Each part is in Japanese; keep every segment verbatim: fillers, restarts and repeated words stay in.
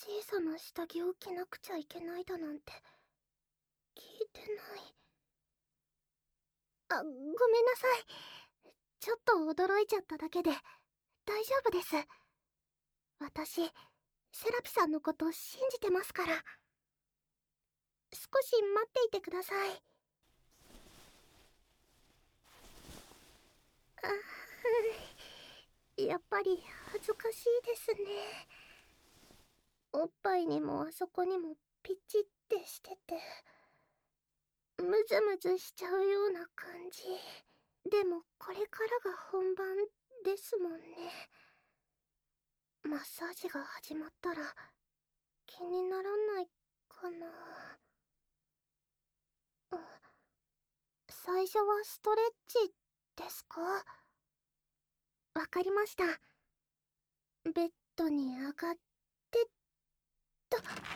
小さな下着を着なくちゃいけないだなんて聞いてない。あ、ごめんなさい。ちょっと驚いちゃっただけで大丈夫です。私、セラピさんのこと信じてますから。少し待っていてください。あ、やっぱり恥ずかしいですね。おっぱいにもあそこにもピチってしてて、ムズムズしちゃうような感じ。でもこれからが本番ですもんね。マッサージが始まったら気にならないかな。あ、最初はストレッチですか？わかりました。ベッドに上がってっと。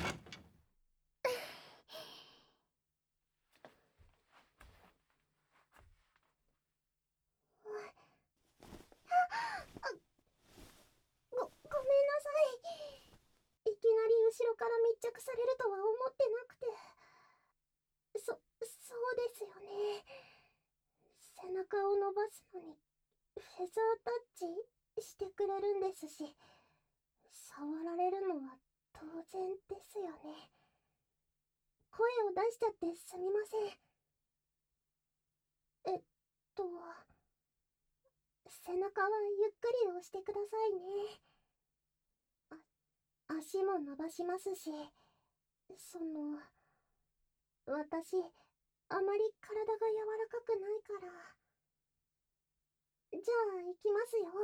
ご、ごめんなさい。いきなり後ろから密着されるとは思ってなくて。そ、そうですよね。背中を伸ばすのにフェザータッチしてくれるんですし、触られるのは当然ですよね。声を出しちゃってすみません。えっと、背中はゆっくり押してくださいね。あ、足も伸ばしますし、その、私、あまり体が柔らかくないから。じゃあ、行きますよ。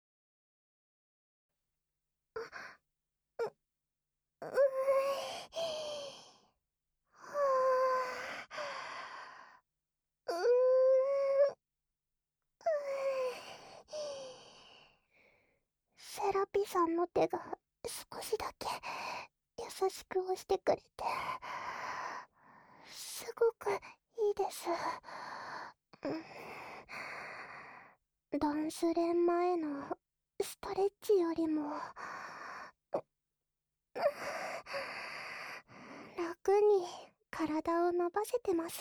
う、うーはぁ、うーん、セラピさんの手が少しだけ優しく押してくれて、すごくいいです。うん、ダンス練前のストレッチよりも楽に体を伸ばせてます。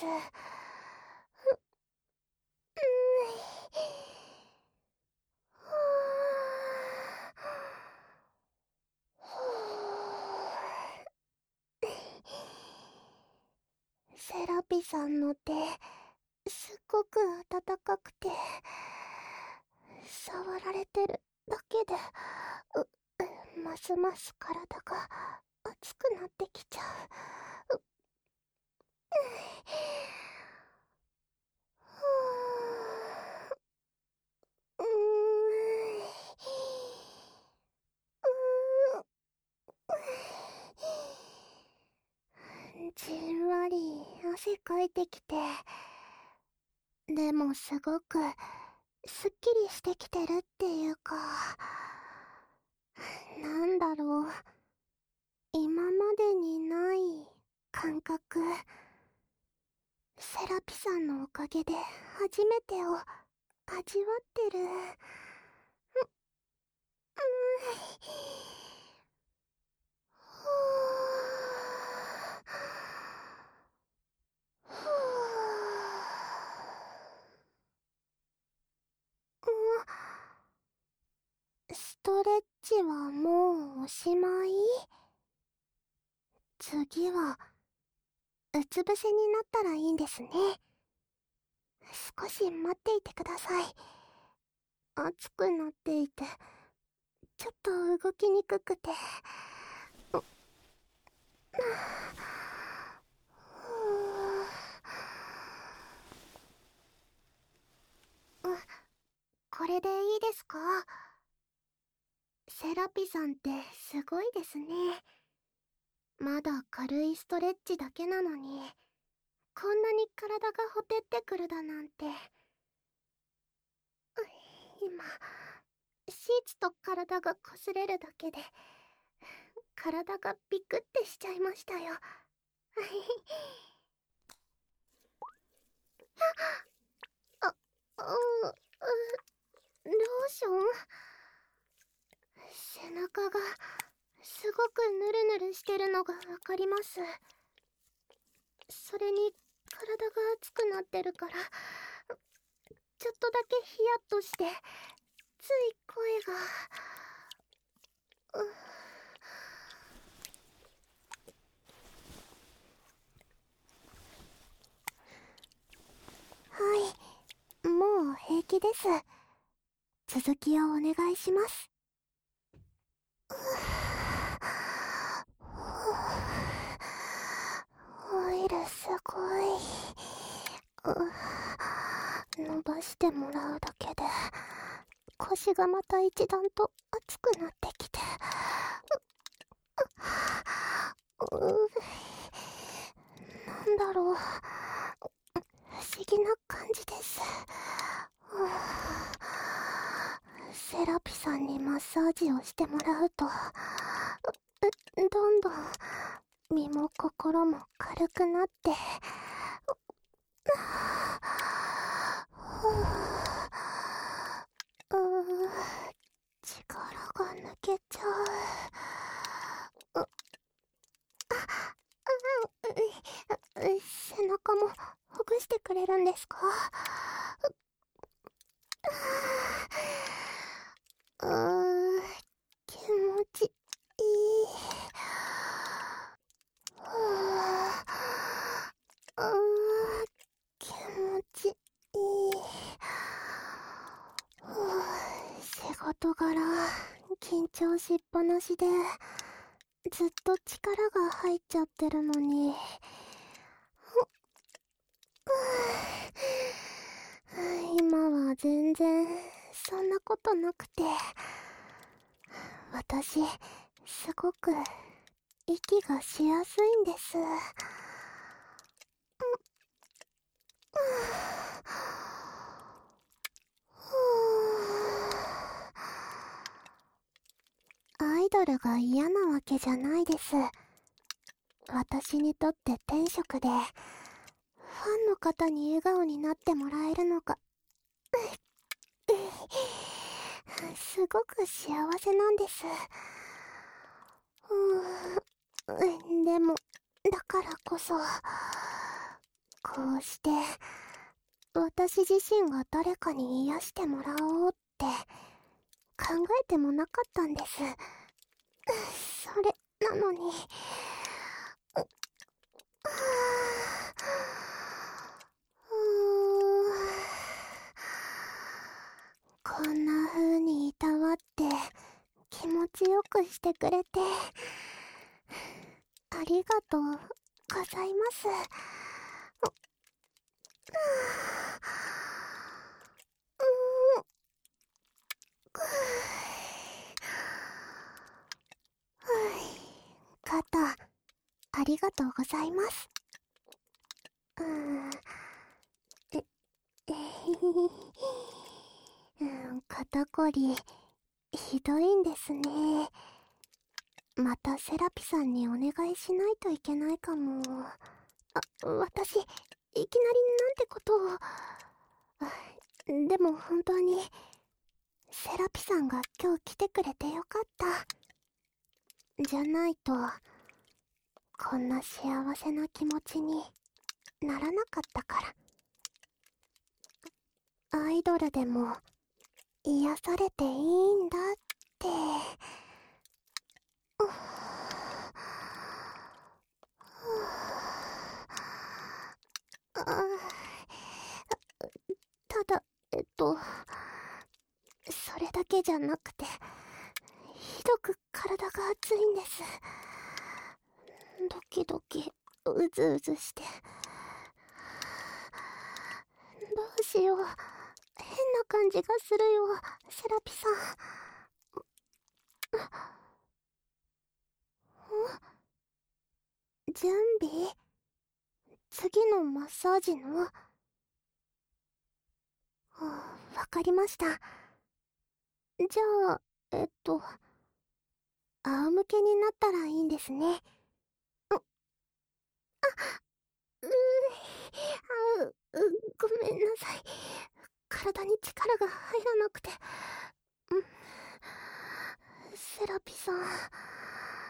セラピさんの手、すっごく温かくて、触られてるだけで、う、ますます体が熱くなってきちゃう。う、うーん、うーん、じんわり汗かいてきて、でもすごくすっきりしてきてるっていうか、なんだろう、今までにない感覚。セラピさんのおかげで初めてを味わってる。う、うー、ふぅ、ストレッチはもうおしまい？次はうつ伏せになったらいいんですね。少し待っていてください。熱くなっていてちょっと動きにくくて。う、う、これでいいですか？セラピさんってすごいですね。まだ軽いストレッチだけなのに、こんなに体がほてってくるだなんて。う、今、シーツと体が擦れるだけで、体がビクってしちゃいましたよ。あ、う、う、ローション？背中がすごくヌルヌルしてるのがわかります。それに体が熱くなってるから、ちょっとだけヒヤッとして、つい声が。うはい、もう平気です。続きをお願いします。オイルすごい。伸ばしてもらうだけで腰がまた一段と熱くなってきて、なんだろう、不思議な感じです。セラピさんにマッサージをしてもらうと、どんどん身も心も軽くなって、うー力が抜けちゃう。うあ、う背中もほぐしてくれるんですか？うー気持ちいい。うー気持ちいい。仕事柄緊張しっぱなしでずっと力が入っちゃってるのに、今は全然そんなことなくて、私すごく息がしやすいんです。アイドルが嫌なわけじゃないです。私にとって天職で、ファンの方に笑顔になってもらえるのがすごく幸せなんです。うーん、でもだからこそ、こうして私自身が誰かに癒してもらおうって考えてもなかったんです。それなのに、うーん、こんな風にいたわって気持ちよくしてくれてありがとうございます。うーん、肩ありがとうございます。うーん、え、えひひひ、うん、肩こりひどいんですね。またセラピさんにお願いしないといけないかも。あ、私いきなりなんてことを。あ、でも本当にセラピさんが今日来てくれてよかった。じゃないとこんな幸せな気持ちにならなかったから。アイドルでも癒されていいんだって。ただ、えっと、それだけじゃなくて、ひどく体が熱いんです。ドキドキ、うずうずして。どうしよう。変な感じがするよ、セラピさん。準備？次のマッサージの？わかりました。じゃあ、えっと、仰向けになったらいいんですね。う、あ、うー、あう、う、ごめんなさい。体に力が入らなくて。ん、セラピさん、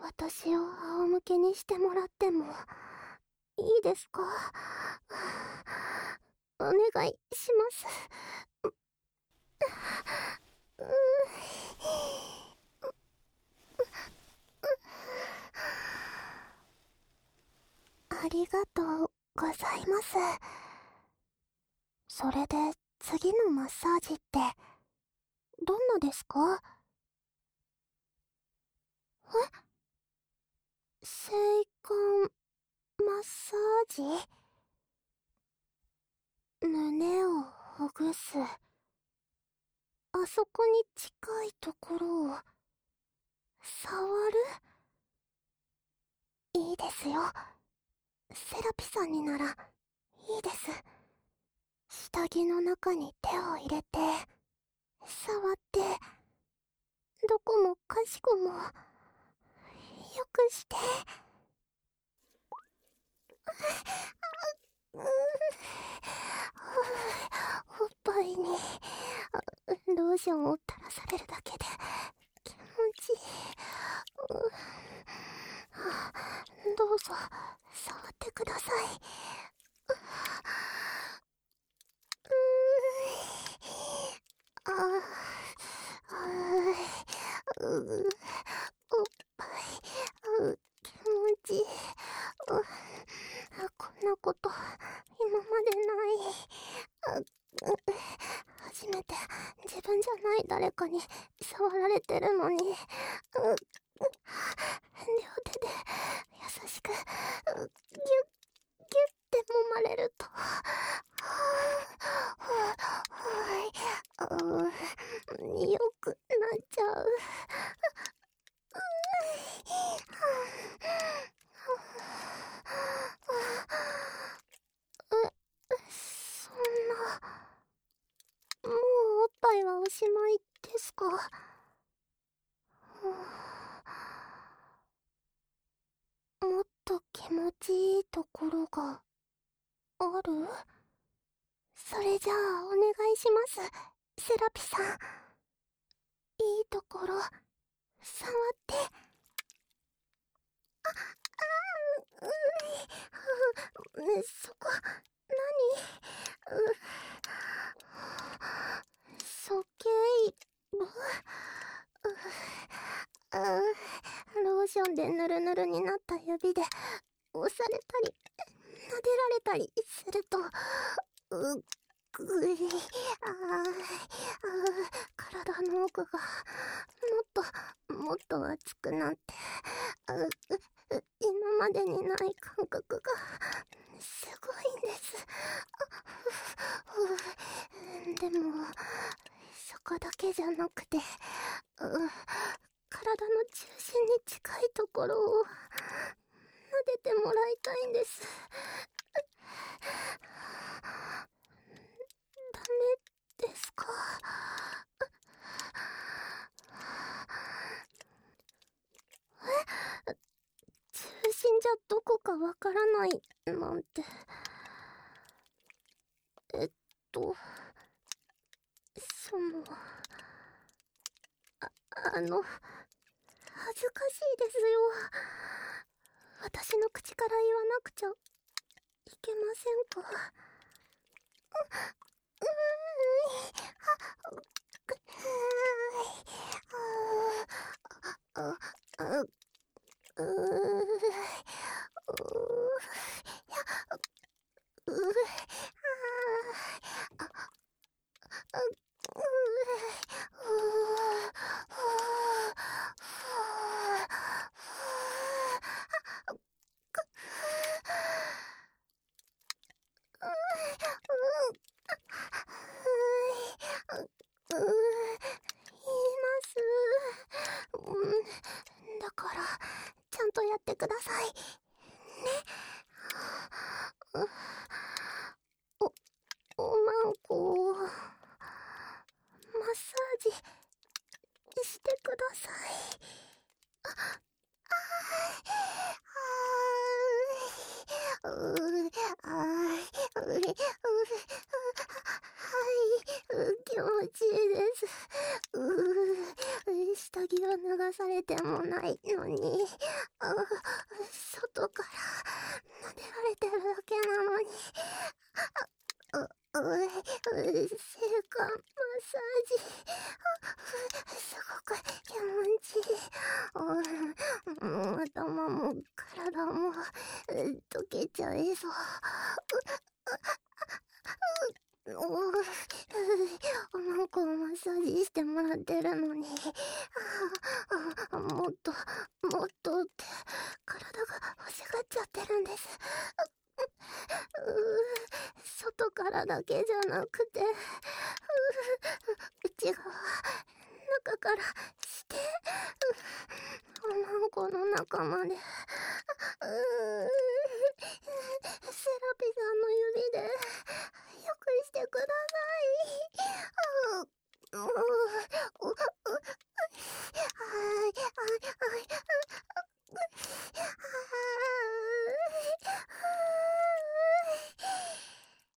私を仰向けにしてもらってもいいですか？お願いします。うありがとうございます。それで次のマッサージってどんなですか？え？性感マッサージ？胸をほぐす。あそこに近いところを触る？いいですよ。セラピさんにならいいです。下着の中に手を入れて触って、どこもかしこもよくして。ううおっぱいにローションを垂らされるだけで気持ちいい。どうぞ触ってください。ああ、うう、おっぱい、う気持ちいい。こんなこと今までない。初めて自分じゃない誰かに触られてるのに、両手で優しくギュッギュッて揉まれると、よくなっちゃう。え、そんな、もうおっぱいはおしまいですか？もっと気持ちいいところがある？それじゃあお願いします、セラピさん。いいところ触って。あ、あー、う、う、そこ、何？う、鼠径部？う、う、ローションでヌルヌルになった指で押されたり撫でられたりすると、うっぐい、あー、あー、体の奥がもっともっと熱くなって、うう今までにない感覚がすごいんです。でもそこだけじゃなくて、う体の中心に近いところを撫でてもらいたいんです。ダメですか？え？中心じゃどこかわからないなんて。えっとそのあ、あの恥ずかしいですよ。私の口から言わなくちゃいけませんか？う、うーん、あ、く、あ、あ、あ、う、う、う、あ、あ、言います。うん、だからちゃんとやってくださいね。お、おまんこをマッサージしてください。あ、あー、うー、あー、うー、うー、はい、うー、気持ちいいです。うー、 下着を脱がされてもないのに、あ、外から撫でられてるだけなのに、う、う、う、セルカマッサージ、すごく気持ちいい。うん、頭も体も溶けちゃいそう。う、う、おなんかマッサージしてもらってるのに、あ、もっともっとって体が欲しがっちゃってるんです。う、外からだけじゃなくて、う、内側、中からして、う、おまんこの中まで、う、セラピさんの指でよくしてください。う、う、う、う、